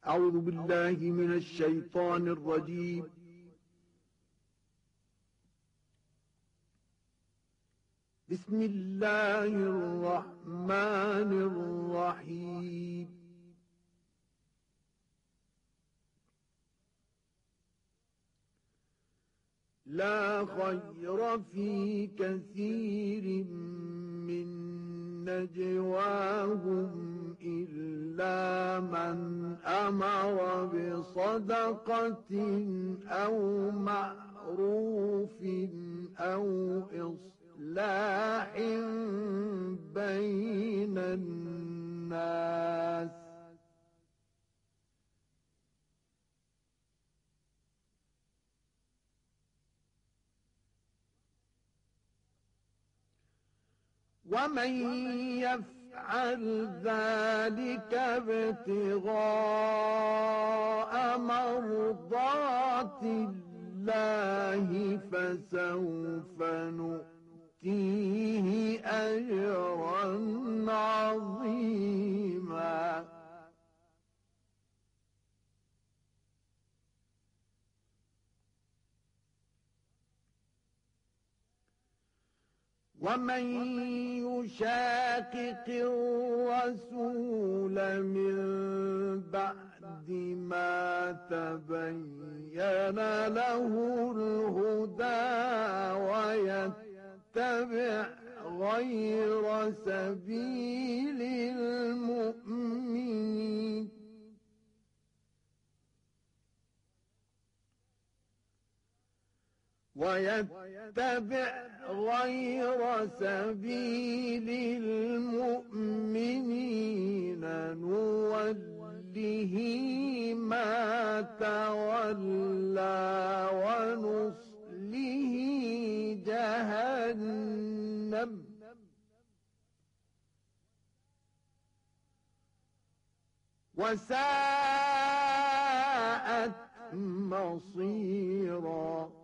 أعوذ بالله من الشيطان الرجيم. بسم الله الرحمن الرحيم. لا خير في كثير من نجواهم إلا من أمر بصدقة أو معروف أو إصلاح بين الناس. ومن يفعل ذلك ابتغاء مرضات الله فسوف نؤتيه أجرا عظيما. ومن يشاقق الرسول من بعد ما تبين له الهدى ويتبع غير سبيل المؤمنين نوله ما تولى ونصله جهنم وساءت مصيرا.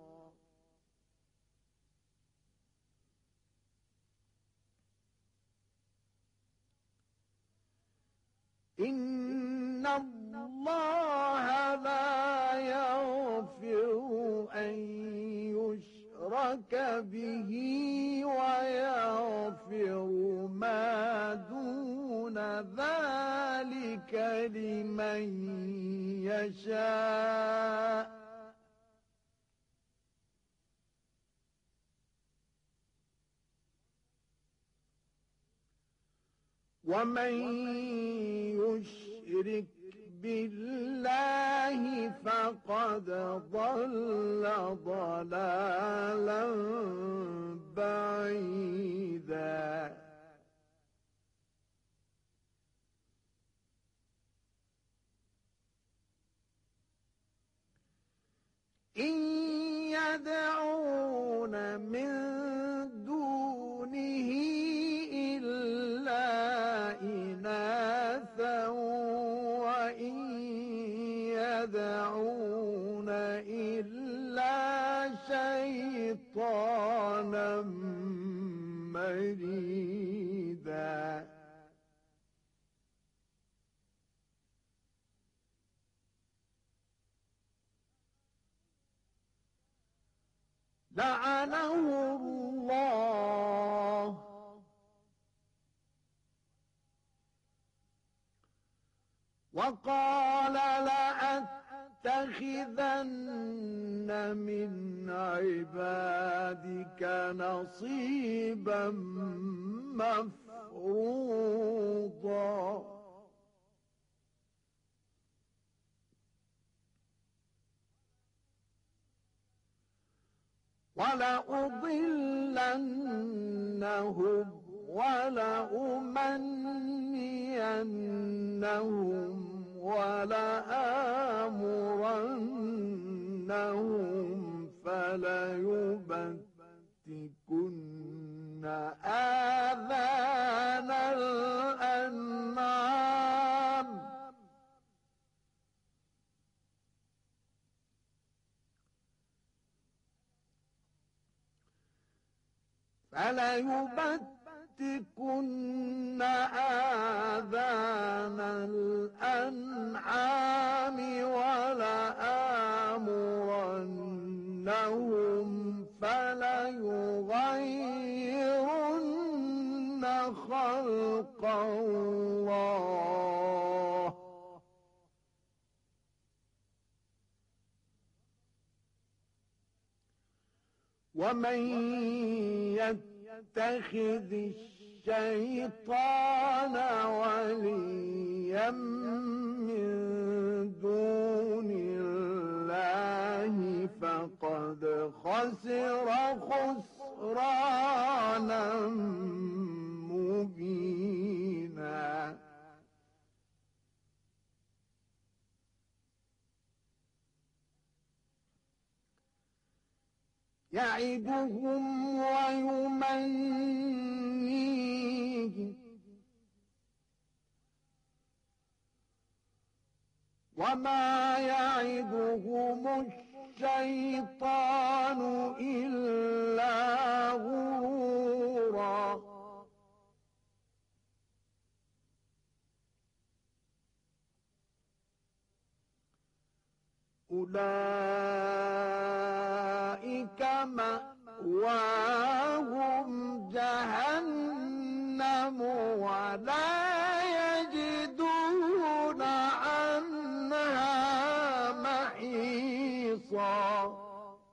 إن الله لا يغفر أن يشرك به ويغفر ما دون ذلك لمن يشاء. ومن يشرك بالله فقد ضل ضلالا بعيدا. إن يدعون من دونه إلا إناثا وإن يدعون إلا شيطانا مريدا. لعنه الله وقال لأتخذن من عبادك نصيبا مفروضا. ولأضلنهم ولأمنينهم ولآمرنهم فليبتكن آذان الأنعام فليبتكن يُمَسِّكُنَّ آذَانَ الْأَنْعَامِ وَلَيُبْتِكُنَّ آذَانَ الْأَنْعَامِ وَلَيُنَشِّزُنَّ فِي الْخَلْقِ مَا لَا يَعْلَمُونَ. فَلَيُبَتِّكُنَّ آذَانَ الْأَنْعَامِ ومن يتخذ الشيطان وليا من دون الله فقد خسر خسرانا مبينا. يعدهم ويمنيهم وما يعدهم الشيطان إلا غرورا. أولئك مأواهم جهنم ولا يجدون عنها محيصا.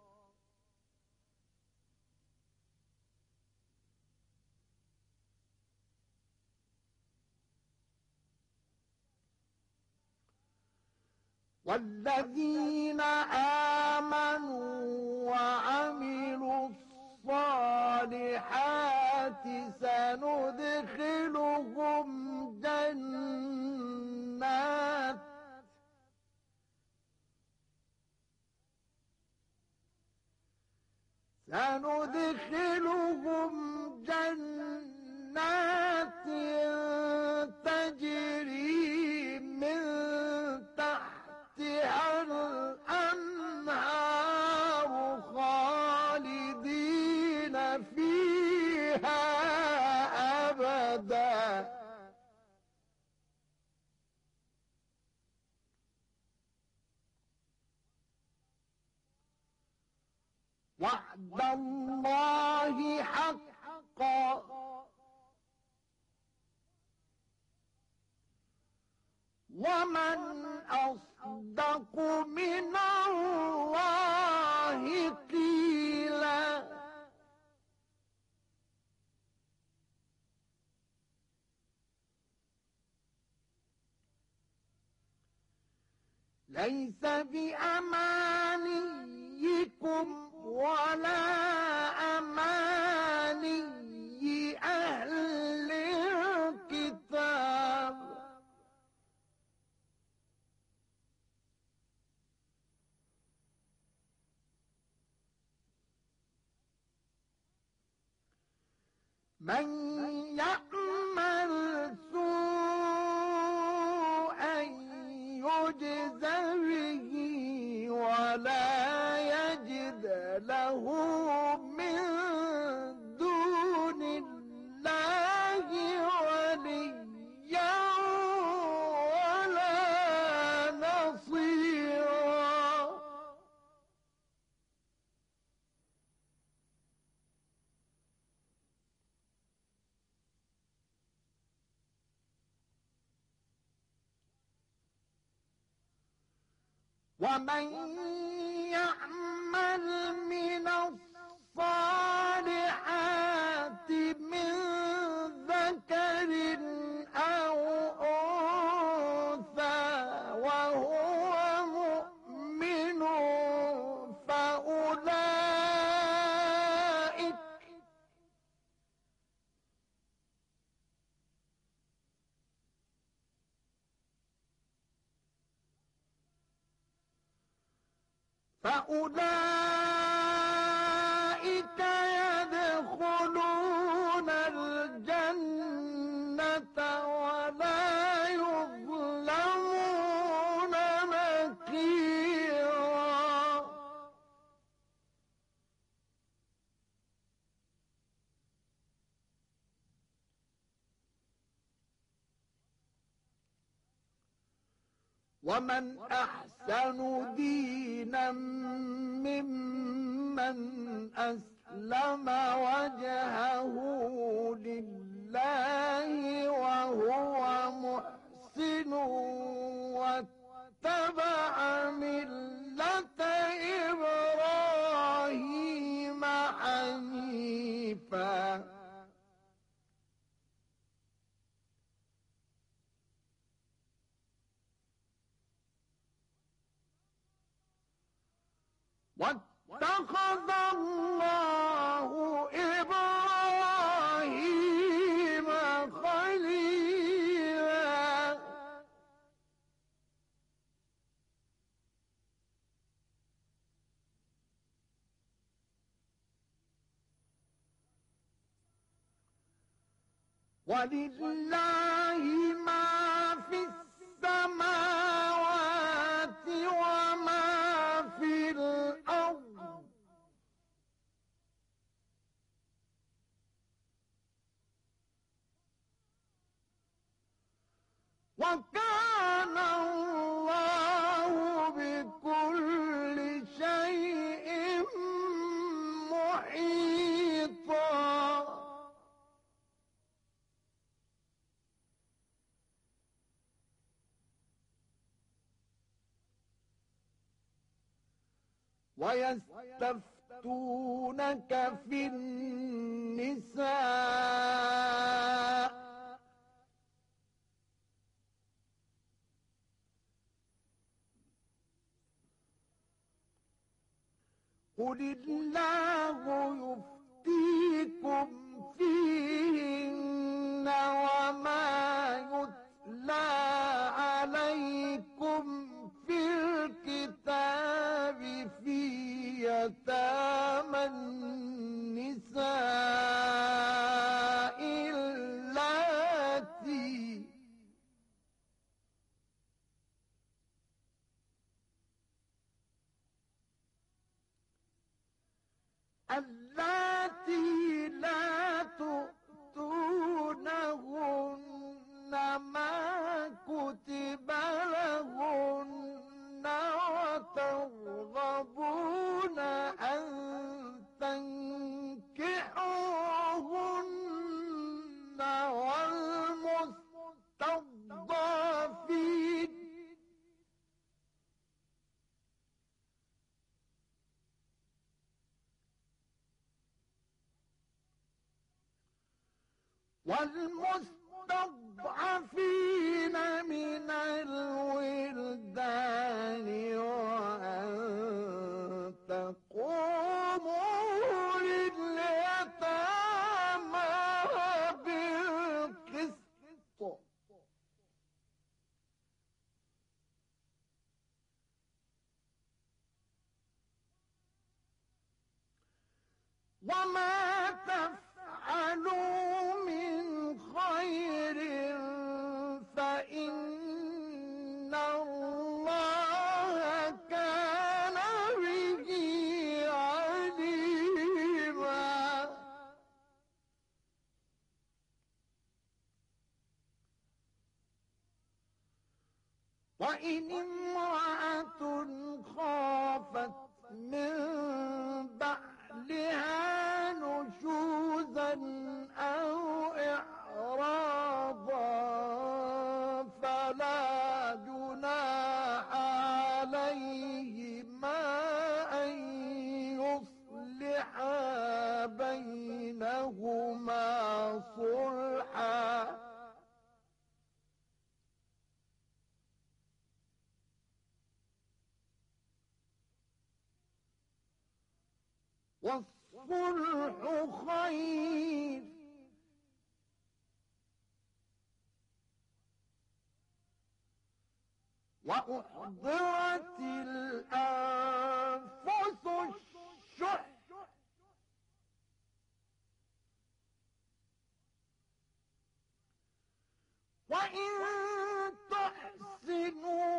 والذين آمنوا وعملوا الصالحات سندخلهم جنات تجري من تحتها الأنهار خالدين فيها أبدا. وعد الله حقا ومن أصدق من الله قيلا. ليس بأمانيكم ولا أماني أهل الكتاب من يعمل سوءا يجز به ولا يجد له من دون الله وليا ولا نصيرا. ومن يعمل من الصالحات من ذكر أو أنثى وهو مؤمن فأولئك يدخلون الجنة ولا يظلمون نقيرا. ومن أحسن دينا ممن أسلم وجهه لله وهو محسن واتبع ملة إبراهيم واتخذ الله إبراهيم خليلا ولله ما في السماوات وما في الأرض وكان الله بكل شيء محيطا ويستفتونك في النساء قل الله يفتيكم فيهن وما يتلى عليكم في الكتاب في يتامى النساء اللاتي لا تؤتونهن ما كتب لهن وترغبون أن تنكحوهن والمستضعفين من الولدان وأن تقوموا لليتامى بالقسط وما تفعلوا من خير فإن الله كان به عليما وإن امرأة خافت من بعلها نشوزا أو إعراضا فلا جناح عليهما أن يصلحا بينهما صلحا والصلح خير وأحضرت الأنفس الشح وإن تحسنوا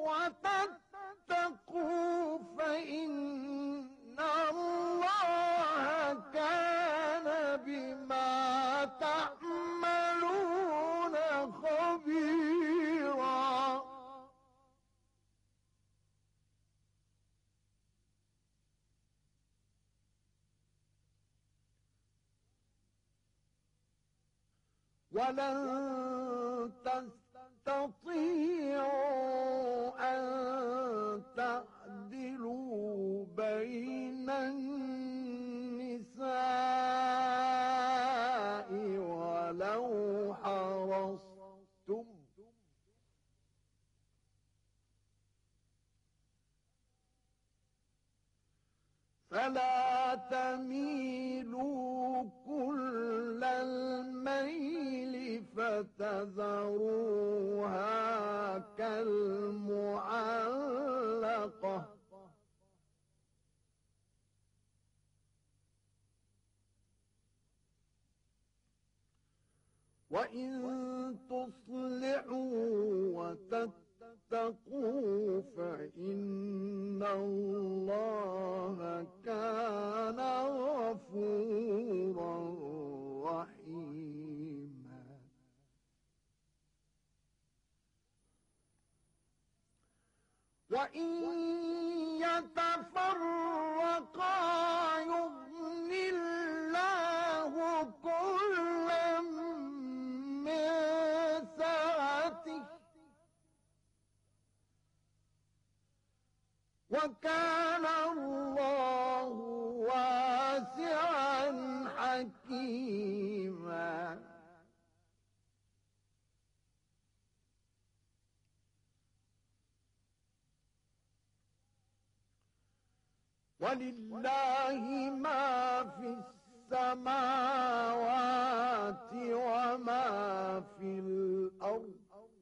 وتتقوا فإن الله كان بما تعملون خبيرا ولن تستطيعوا أن تعدلوا بين النساء ولو حرصتم فلا تميلوا كل الميل فتذروها كالمعلقة وإن تصلحوا وتتقوا فإن الله كان غفورا رحيما وإن يتفرقا يغن الله كلا من سعته وكان الله واسعا حكيما ولله ما في السماوات وما في الأرض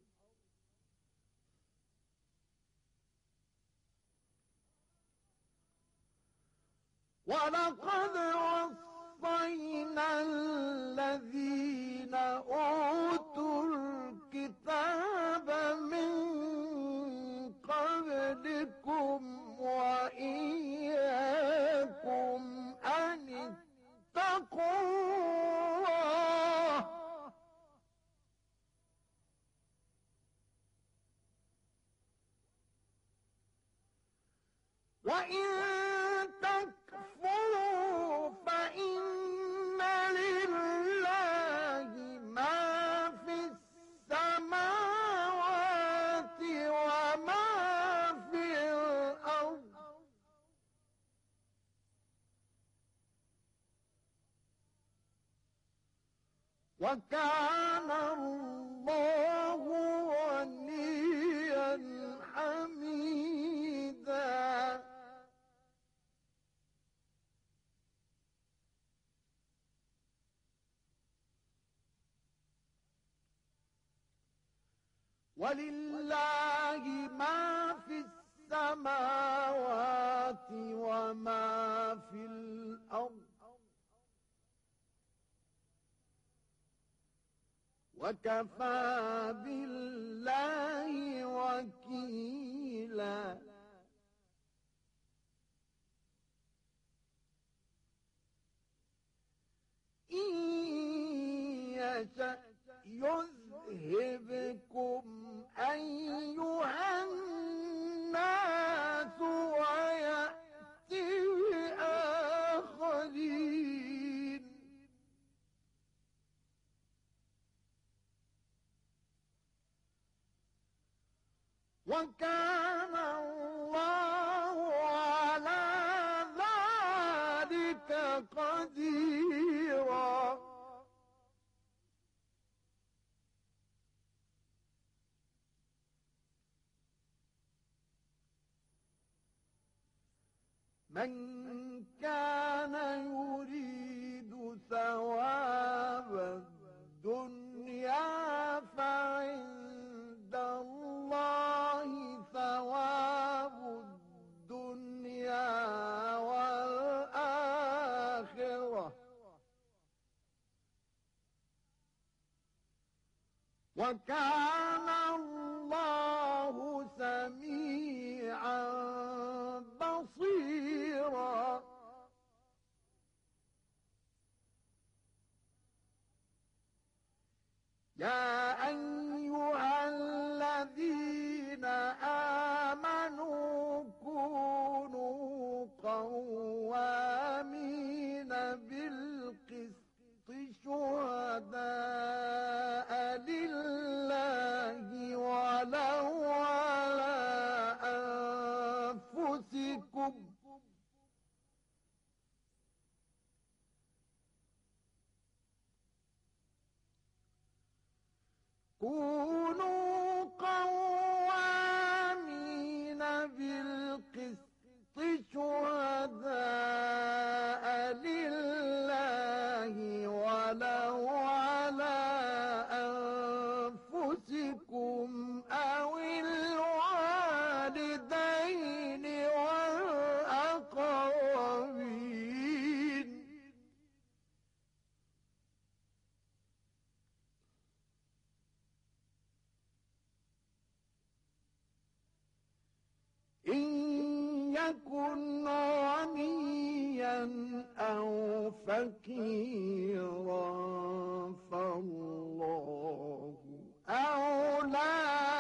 ولقد وصينا الذين أوتوا الكتاب من قبلكم وإياكم أن اتقوا الله وإن تكفروا فإن لله ما في السماوات وما في الأرض وكان الله غنيا حميدا ولله ما في السماوات وما في الأرض وكفى بالله وكيلا إن يشأ يذهبكم أيها الناس ويأتي بآخرين وكان الله على ذلك قديرا من كان يريد ثواب الدنيا فعند الله ثواب الدنيا والآخرة وكان الله سميعا بصيرا يا أيها الذين آمنوا كونوا قوامين بالقسط شهداء لله ولو على أنفسكم كونوا قوامين بالقسط شهداء فقيرا فالله أولى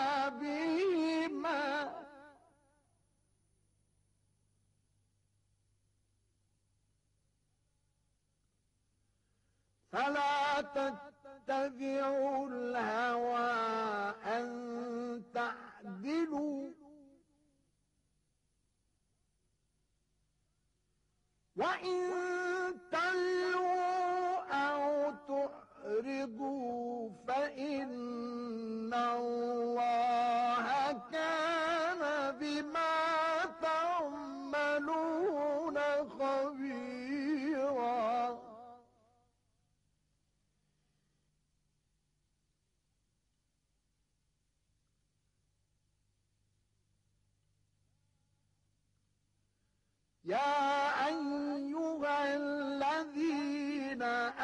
بهما. فلا تتبعوا الهوى أن تعدلوا وإن تلووا أو تعرضوا فإن الله كان بما تعملون خبيرا. يا أيها الذين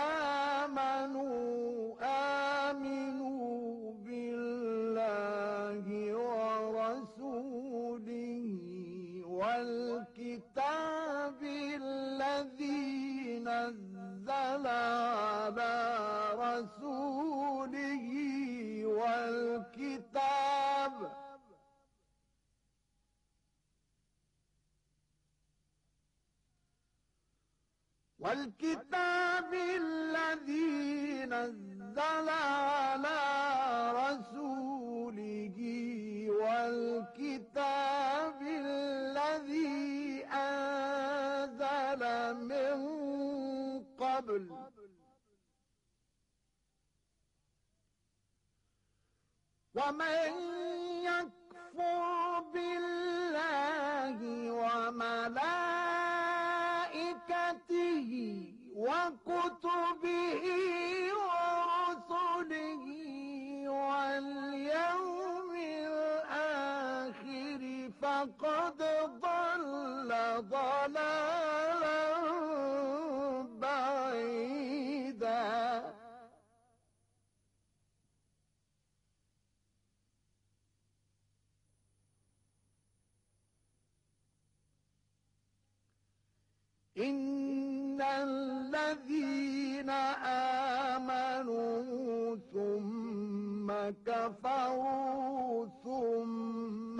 آمنوا آمنوا بالله ورسوله والكتاب الذي نزل على رسوله والكتاب الذي نزل على رسوله والكتاب الذي أنزل من قبل ومن يكفر بالله وملائكته وكتبه ورسله واليوم الآخر فقد ضل ضلالا بعيدا. إن الذين آمنوا ثم كفروا ثم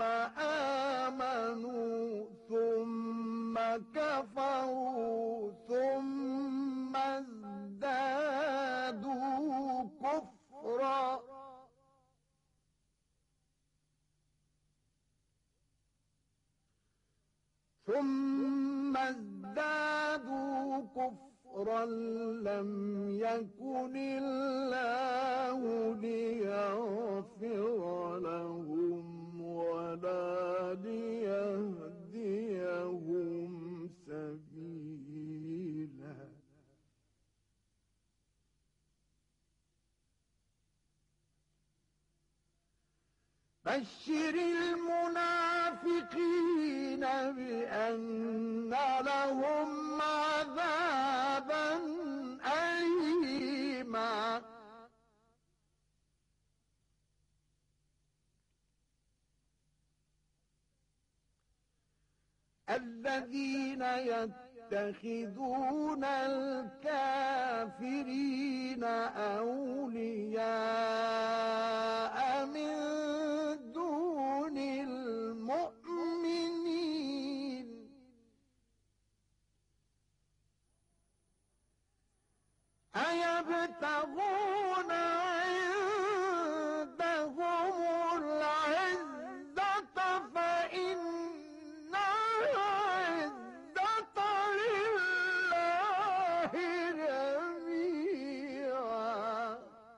آمنوا ثم كفروا ثم ازدادوا كفرا لم يكن الله ليغفر لهم ولا ليهديهم سبيلا. بشر المنافقين بأن لهم عذابا أليما. الذين يتخذون الكافرين أولياء من دون المؤمنين أيبتغون عندهم العزة فإن العزة لله جميعا.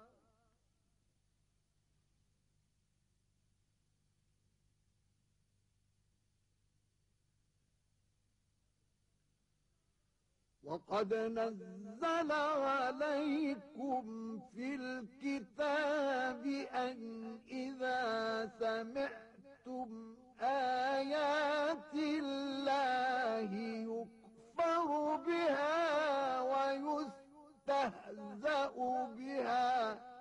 وقد نزل عليكم في الكتاب أن إذا سمعتم آيات الله يكفر بها ويستهزأ بها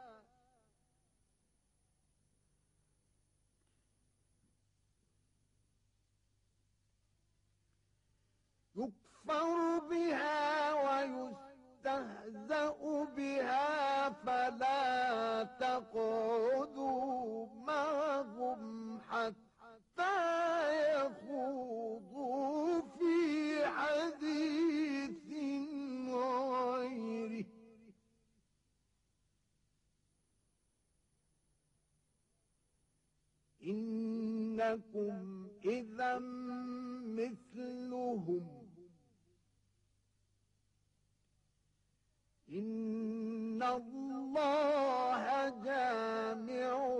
يستهزأ بها فلا تقعدوا معهم حتى يخوضوا في حديث غيره إنكم إذا مثلهم إن الله جامع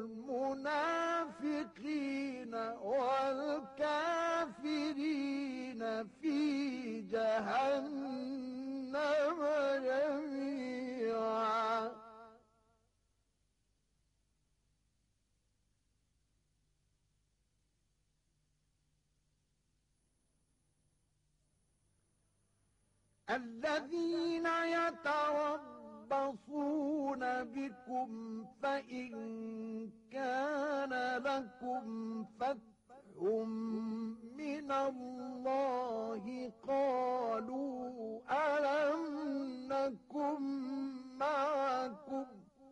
المنافقين والكافرين في جهنم جميعا الذين يتربصون بكم فإن كان لكم فتح من الله قالوا ألم نكن معكم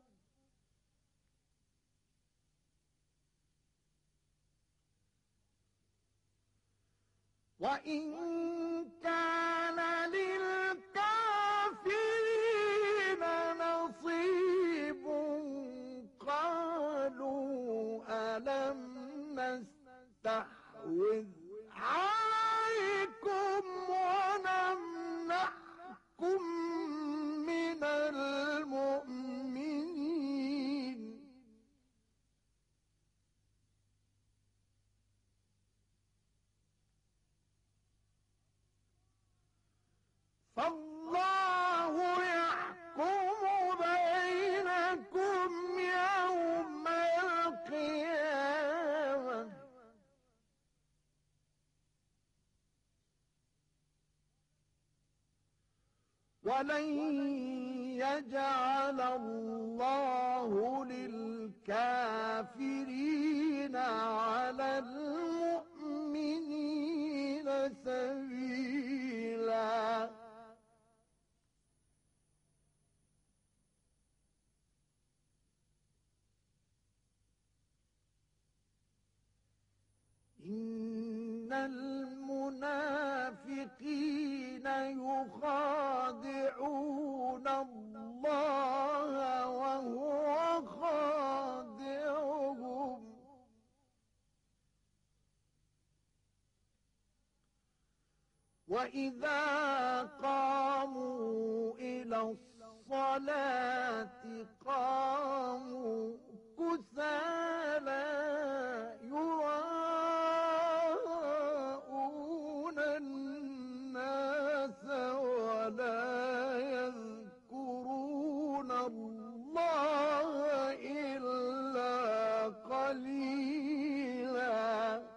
وإن كان للكافرين نصيب قالوا ألم نستحوذ عليكم ونمنعكم من المؤمنين فالله يحكم بينكم يوم القيامة ولن يجعل الله للكافرين على المؤمنين سبيلا إن المنافقين يخادعون الله وهو خادعهم وإذا قاموا إلى الصلاة قاموا كسالى يراءون الناس ولا يذكرون الله إلا قليلا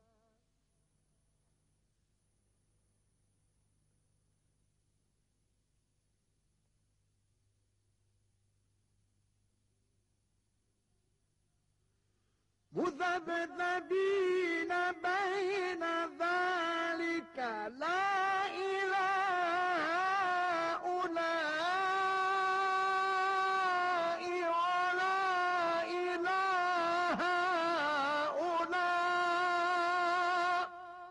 مذبذبين بين ذلك لا إله هؤلاء ولا إله هؤلاء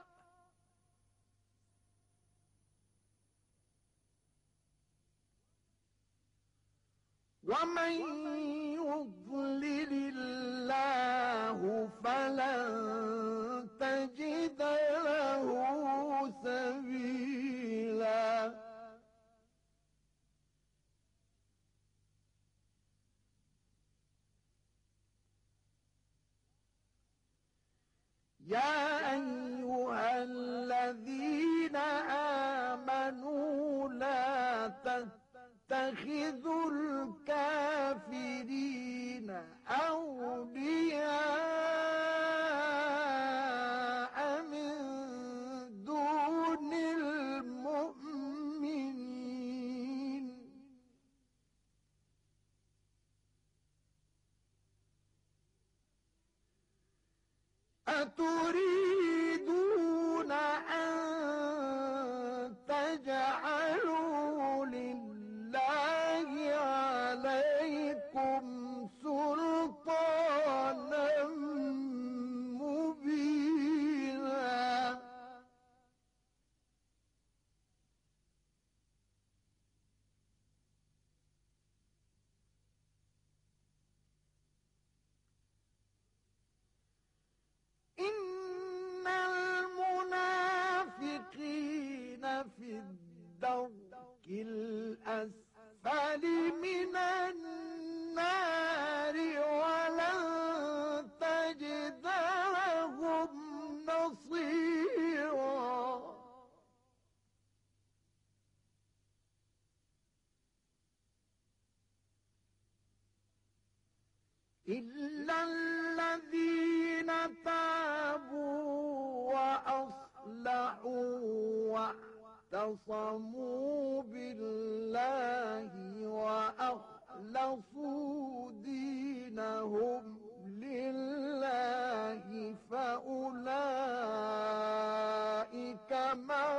ومن يضلل الله فلن تجد له سبيلا يا أيها الذين آمنوا لا تتخذوا الكافرين أولياء من دون المؤمنين أتريدون أن تجعلوا لله إلا الذين تابوا وأصلحوا واعتصموا بالله وأخلصوا دينهم لله فأولئك مع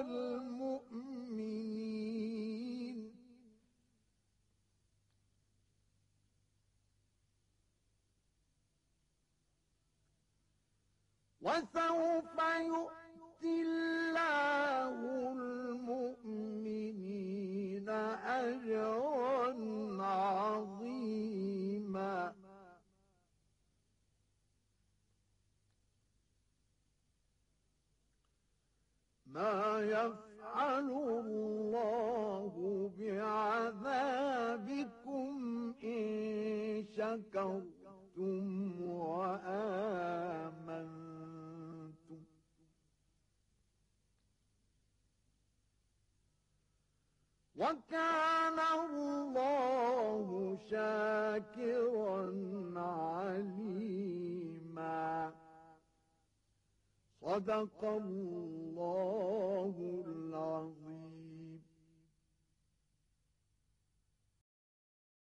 المؤمنين وسوف يؤتي الله المؤمنين أجرا عظيما ما يفعل الله بعذابكم إن شكرتم وآمنتم وكان الله شاكرا عليما صدق الله